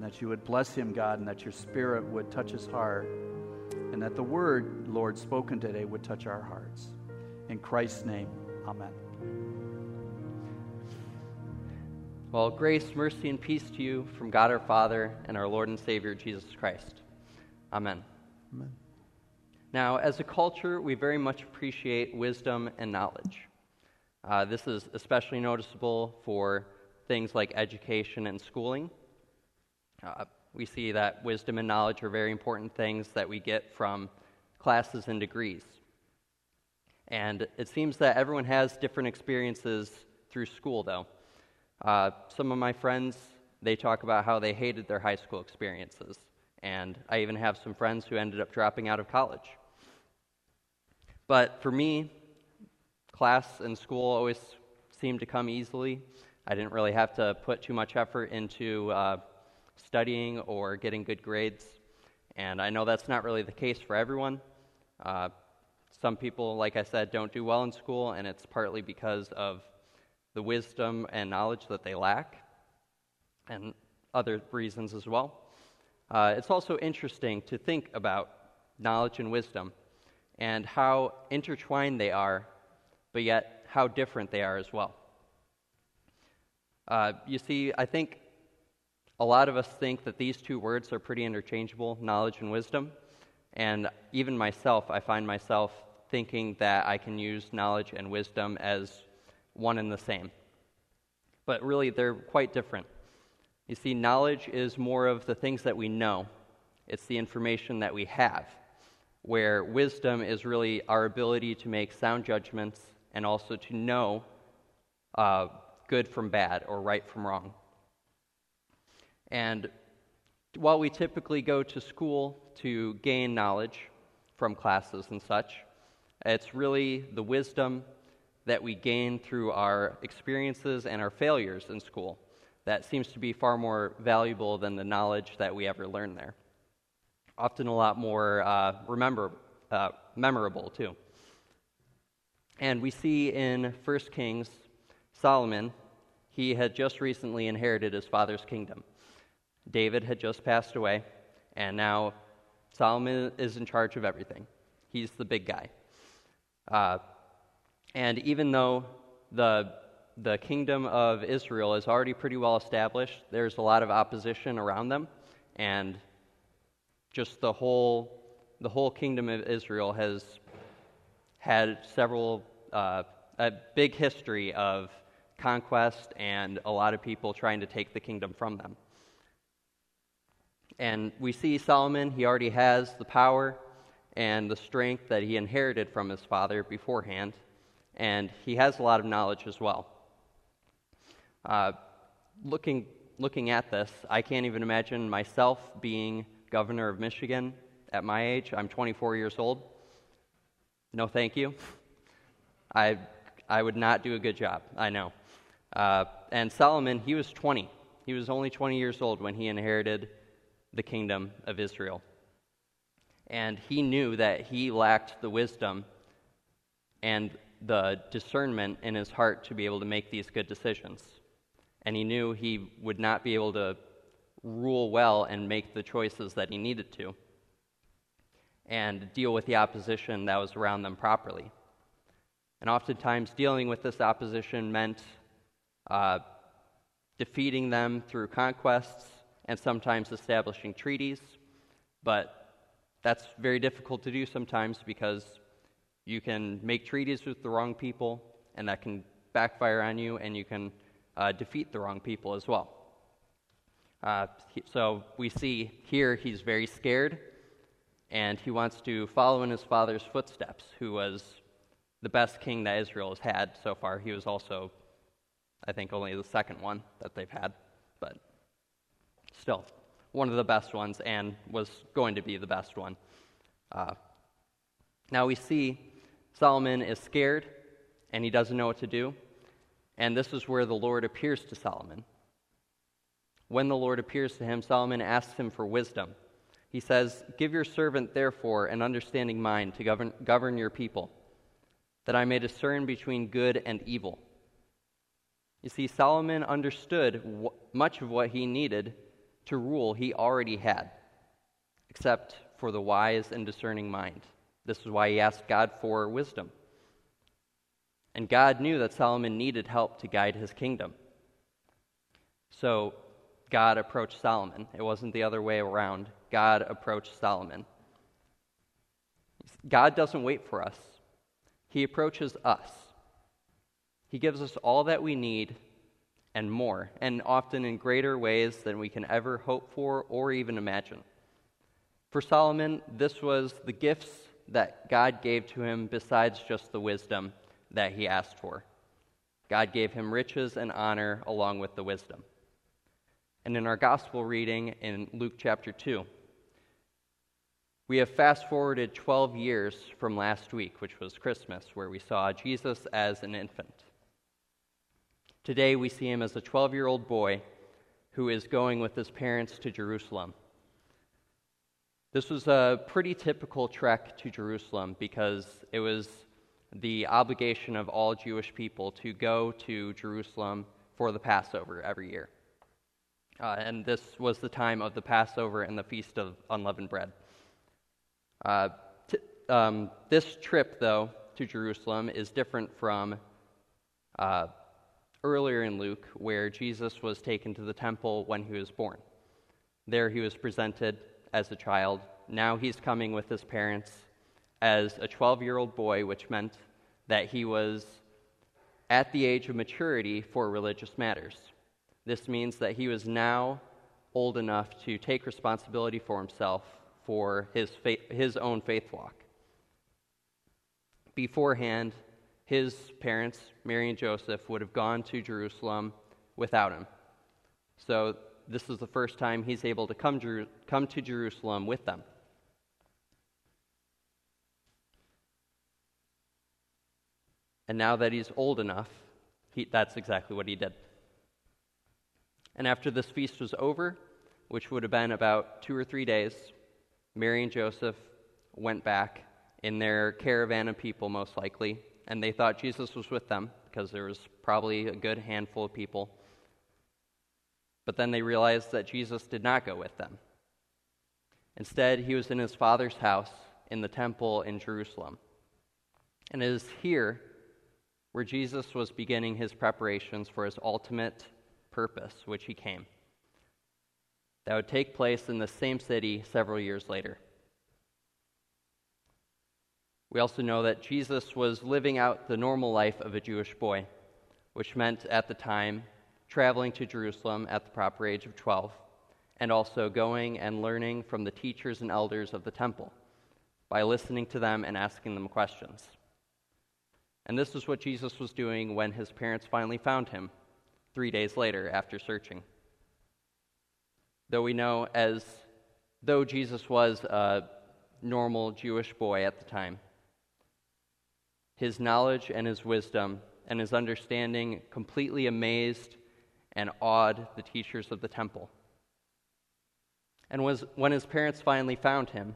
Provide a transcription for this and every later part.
and that you would bless him, God, and that your Spirit would touch his heart, and that the word, Lord, spoken today would touch our hearts. In Christ's name, amen. Well, grace, mercy, and peace to you from God our Father and our Lord and Savior, Jesus Christ. Amen. Amen. Now, as a culture, we very much appreciate wisdom and knowledge. This is especially noticeable for things like education and schooling. We see that wisdom and knowledge are very important things that we get from classes and degrees. And it seems that everyone has different experiences through school, though. Some of my friends, they talk about how they hated their high school experiences. And I even have some friends who ended up dropping out of college. But for me, class and school always seemed to come easily. I didn't really have to put too much effort into studying or getting good grades. And I know that's not really the case for everyone. Some people, like I said, don't do well in school, and it's partly because of the wisdom and knowledge that they lack, and other reasons as well. It's also interesting to think about knowledge and wisdom and how intertwined they are, but yet how different they are as well. You see, I think a lot of us think that these two words are pretty interchangeable, knowledge and wisdom, and even myself, I find myself thinking that I can use knowledge and wisdom as one and the same. But really, they're quite different. You see, knowledge is more of the things that we know. It's the information that we have, where wisdom is really our ability to make sound judgments and also to know good from bad or right from wrong. And while we typically go to school to gain knowledge from classes and such, it's really the wisdom that we gain through our experiences and our failures in school that seems to be far more valuable than the knowledge that we ever learn there. Often a lot more memorable, too. And we see in 1 Kings, Solomon, he had just recently inherited his father's kingdom. David had just passed away, and now Solomon is in charge of everything. He's the big guy. And even though the kingdom of Israel is already pretty well established, there's a lot of opposition around them, and just the whole kingdom of Israel has had a big history of conquest and a lot of people trying to take the kingdom from them. And we see Solomon, he already has the power and the strength that he inherited from his father beforehand, and he has a lot of knowledge as well. Looking at this, I can't even imagine myself being governor of Michigan at my age. I'm 24 years old. No, thank you. I would not do a good job, I know. And Solomon, he was 20. He was only 20 years old when he inherited the kingdom of Israel. And he knew that he lacked the wisdom and the discernment in his heart to be able to make these good decisions. And he knew he would not be able to rule well and make the choices that he needed to and deal with the opposition that was around them properly. And oftentimes dealing with this opposition meant defeating them through conquests and sometimes establishing treaties, but that's very difficult to do sometimes because you can make treaties with the wrong people, and that can backfire on you, and you can defeat the wrong people as well. So we see here he's very scared, and he wants to follow in his father's footsteps, who was the best king that Israel has had so far. He was also, I think, only the second one that they've had, but still one of the best ones and was going to be the best one. Now we see Solomon is scared and he doesn't know what to do, and this is where the Lord appears to Solomon. When the Lord appears to him, Solomon asks him for wisdom. He says, "Give your servant, therefore, an understanding mind to govern your people, that I may discern between good and evil." You see, Solomon understood much of what he needed to rule he already had, except for the wise and discerning mind. This is why he asked God for wisdom. And God knew that Solomon needed help to guide his kingdom. So God approached Solomon. It wasn't the other way around. God approached Solomon. God doesn't wait for us. He approaches us. He gives us all that we need and more, and often in greater ways than we can ever hope for or even imagine. For Solomon, this was the gifts that God gave to him besides just the wisdom that he asked for. God gave him riches and honor along with the wisdom. And in our gospel reading in Luke chapter 2, we have fast-forwarded 12 years from last week, which was Christmas, where we saw Jesus as an infant. Today we see him as a 12-year-old boy who is going with his parents to Jerusalem. This was a pretty typical trek to Jerusalem because it was the obligation of all Jewish people to go to Jerusalem for the Passover every year. And this was the time of the Passover and the Feast of Unleavened Bread. This trip, though, to Jerusalem is different from earlier in Luke, where Jesus was taken to the temple when he was born. There he was presented as a child. Now he's coming with his parents as a 12-year-old boy, which meant that he was at the age of maturity for religious matters. This means that he was now old enough to take responsibility for himself for his own faith walk. Beforehand, his parents, Mary and Joseph, would have gone to Jerusalem without him. So this is the first time he's able to come to Jerusalem with them. And now that he's old enough, that's exactly what he did. And after this feast was over, which would have been about 2 or 3 days, Mary and Joseph went back in their caravan of people, most likely, and they thought Jesus was with them because there was probably a good handful of people. But then they realized that Jesus did not go with them. Instead, he was in his Father's house in the temple in Jerusalem. And it is here where Jesus was beginning his preparations for his ultimate purpose, which he came. That would take place in the same city several years later. We also know that Jesus was living out the normal life of a Jewish boy, which meant at the time traveling to Jerusalem at the proper age of 12, and also going and learning from the teachers and elders of the temple by listening to them and asking them questions. And this is what Jesus was doing when his parents finally found him 3 days later after searching. Though we know though Jesus was a normal Jewish boy at the time, his knowledge and his wisdom and his understanding completely amazed and awed the teachers of the temple. And when his parents finally found him,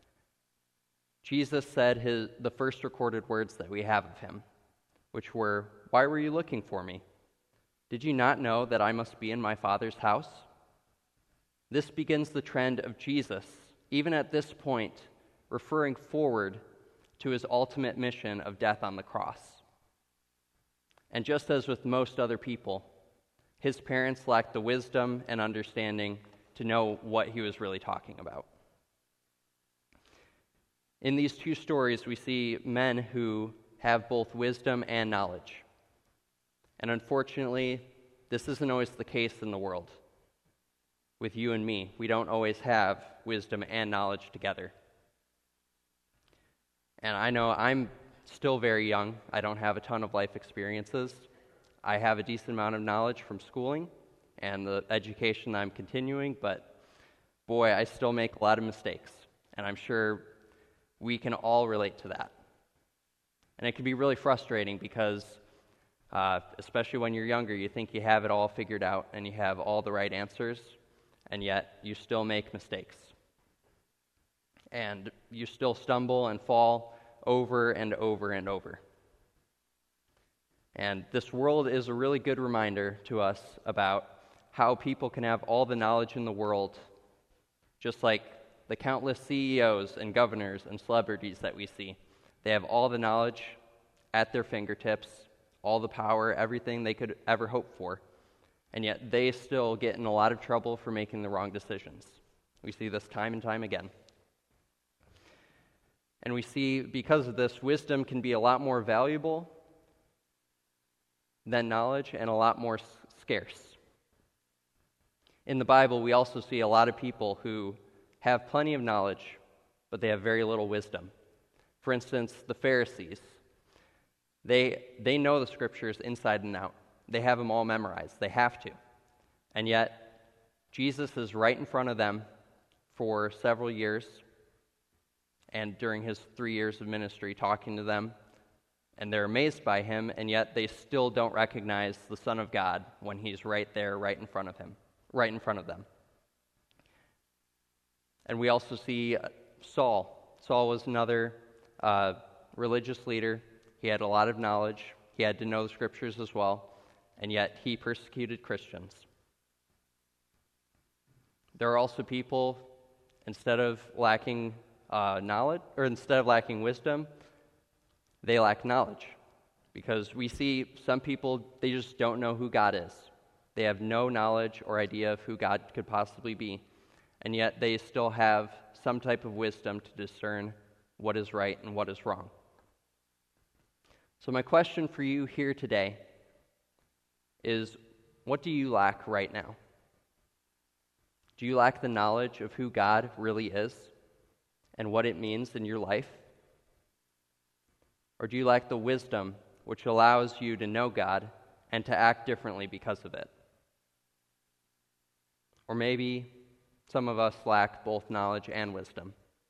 Jesus said the first recorded words that we have of him, which were, "Why were you looking for me? Did you not know that I must be in my Father's house?" This begins the trend of Jesus, even at this point, referring forward to his ultimate mission of death on the cross. And just as with most other people, his parents lacked the wisdom and understanding to know what he was really talking about. In these two stories, we see men who have both wisdom and knowledge. And unfortunately, this isn't always the case in the world. With you and me, we don't always have wisdom and knowledge together. And I know I'm still very young. I don't have a ton of life experiences. I have a decent amount of knowledge from schooling and the education that I'm continuing, but boy, I still make a lot of mistakes. And I'm sure we can all relate to that. And it can be really frustrating because, especially when you're younger, you think you have it all figured out and you have all the right answers, and yet you still make mistakes. And you still stumble and fall over and over and over. And this world is a really good reminder to us about how people can have all the knowledge in the world, just like the countless CEOs and governors and celebrities that we see. They have all the knowledge at their fingertips, all the power, everything they could ever hope for, and yet they still get in a lot of trouble for making the wrong decisions. We see this time and time again. And we see, because of this, wisdom can be a lot more valuable than knowledge and a lot more scarce. In the Bible, we also see a lot of people who have plenty of knowledge, but they have very little wisdom. For instance, the Pharisees. They know the scriptures inside and out. They have them all memorized. They have to. And yet, Jesus is right in front of them for several years, and during his 3 years of ministry, talking to them, and they're amazed by him, and yet they still don't recognize the Son of God when he's right there, right in front of them. And we also see Saul. Saul was another religious leader. He had a lot of knowledge. He had to know the scriptures as well, and yet he persecuted Christians. There are also people, instead of lacking knowledge, or instead of lacking wisdom, they lack knowledge. Because we see some people, they just don't know who God is. They have no knowledge or idea of who God could possibly be, and yet they still have some type of wisdom to discern what is right and what is wrong. So my question for you here today is, what do you lack right now? Do you lack the knowledge of who God really is and what it means in your life? Or do you lack the wisdom which allows you to know God and to act differently because of it? Or maybe some of us lack both knowledge and wisdom.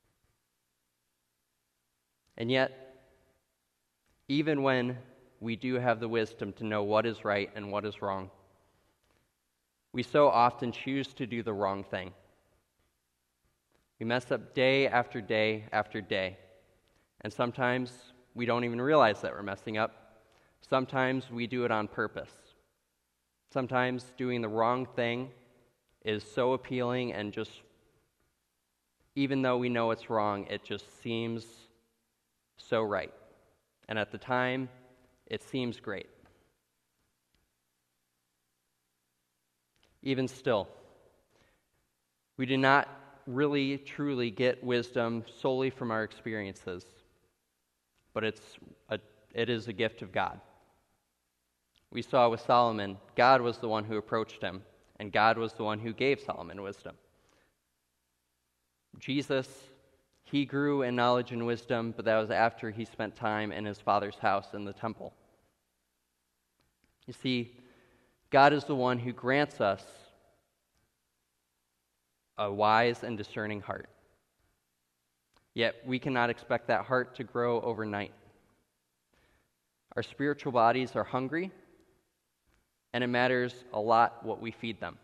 And yet, even when we do have the wisdom to know what is right and what is wrong, we so often choose to do the wrong thing. We mess up day after day after day, and sometimes we don't even realize that we're messing up. Sometimes we do it on purpose. Sometimes doing the wrong thing is so appealing, and just, even though we know it's wrong, it just seems so right. And at the time, it seems great. Even still, we do not really truly get wisdom solely from our experiences, but it is a gift of God. We saw with Solomon, God was the one who approached him, and God was the one who gave Solomon wisdom. Jesus, he grew in knowledge and wisdom, but that was after he spent time in his Father's house in the temple. You see, God is the one who grants us a wise and discerning heart. Yet we cannot expect that heart to grow overnight. Our spiritual bodies are hungry, and it matters a lot what we feed them.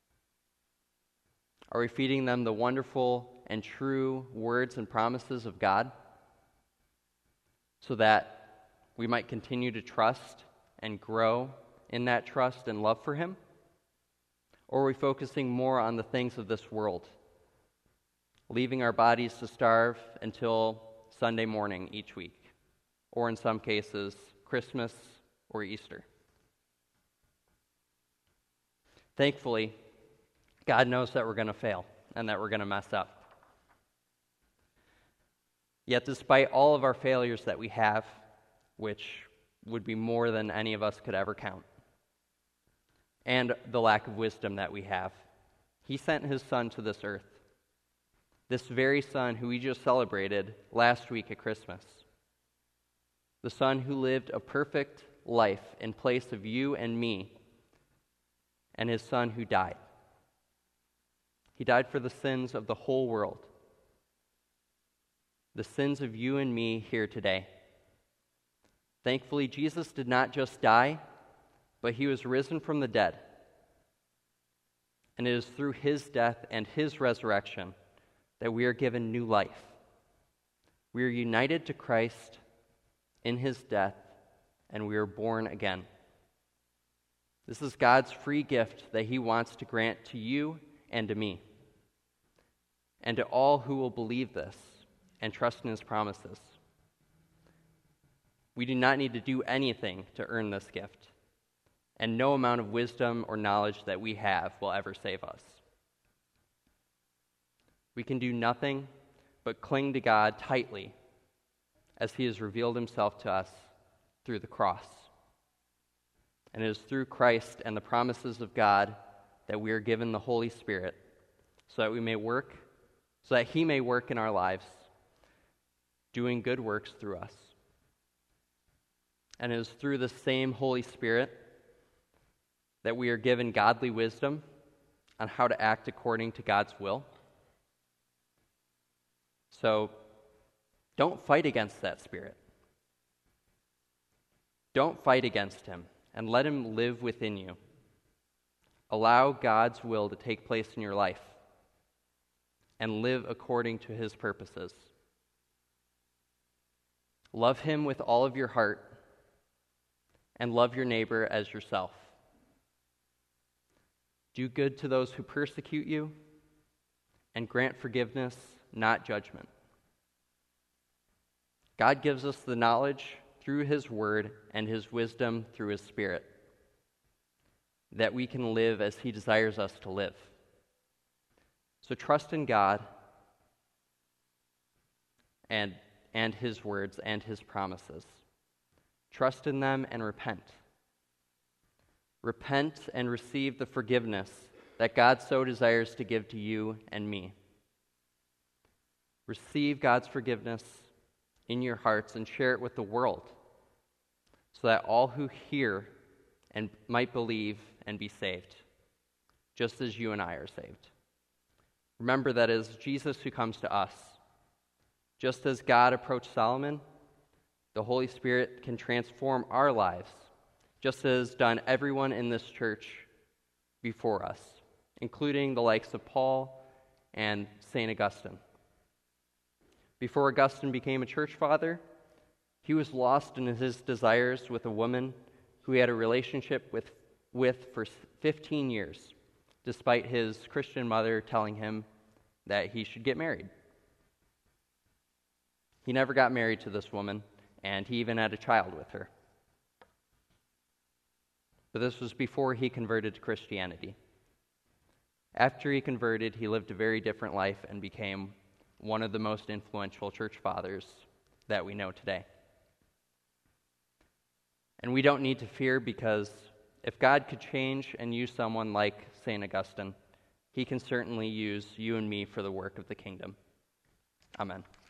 Are we feeding them the wonderful and true words and promises of God so that we might continue to trust and grow in that trust and love for him? Or are we focusing more on the things of this world, leaving our bodies to starve until Sunday morning each week, or in some cases, Christmas or Easter? Thankfully, God knows that we're going to fail and that we're going to mess up. Yet despite all of our failures that we have, which would be more than any of us could ever count, and the lack of wisdom that we have, he sent his Son to this earth. This very Son who we just celebrated last week at Christmas. The Son who lived a perfect life in place of you and me, and his Son who died. He died for the sins of the whole world, the sins of you and me here today. Thankfully, Jesus did not just die, but he was risen from the dead. And it is through his death and his resurrection that we are given new life. We are united to Christ in his death, and we are born again. This is God's free gift that he wants to grant to you and to me, and to all who will believe this and trust in his promises. We do not need to do anything to earn this gift, and no amount of wisdom or knowledge that we have will ever save us. We can do nothing but cling to God tightly as he has revealed himself to us through the cross. And it is through Christ and the promises of God that we are given the Holy Spirit so that he may work in our lives, doing good works through us. And it is through the same Holy Spirit that we are given godly wisdom on how to act according to God's will. So, don't fight against that Spirit. Don't fight against him, and let him live within you. Allow God's will to take place in your life, and live according to his purposes. Love him with all of your heart, and love your neighbor as yourself. Do good to those who persecute you, and grant forgiveness, not judgment. God gives us the knowledge through his word and his wisdom through his Spirit, that we can live as he desires us to live. So trust in God and his words and his promises. Trust in them and repent. Repent and receive the forgiveness that God so desires to give to you and me. Receive God's forgiveness in your hearts and share it with the world, so that all who hear and might believe and be saved, just as you and I are saved. Remember that it is Jesus who comes to us. Just as God approached Solomon, the Holy Spirit can transform our lives, just as done everyone in this church before us, including the likes of Paul and St. Augustine. Before Augustine became a church father, he was lost in his desires with a woman who he had a relationship with for 15 years, despite his Christian mother telling him that he should get married. He never got married to this woman, and he even had a child with her. But this was before he converted to Christianity. After he converted, he lived a very different life and became one of the most influential church fathers that we know today. And we don't need to fear, because if God could change and use someone like St. Augustine, he can certainly use you and me for the work of the kingdom. Amen.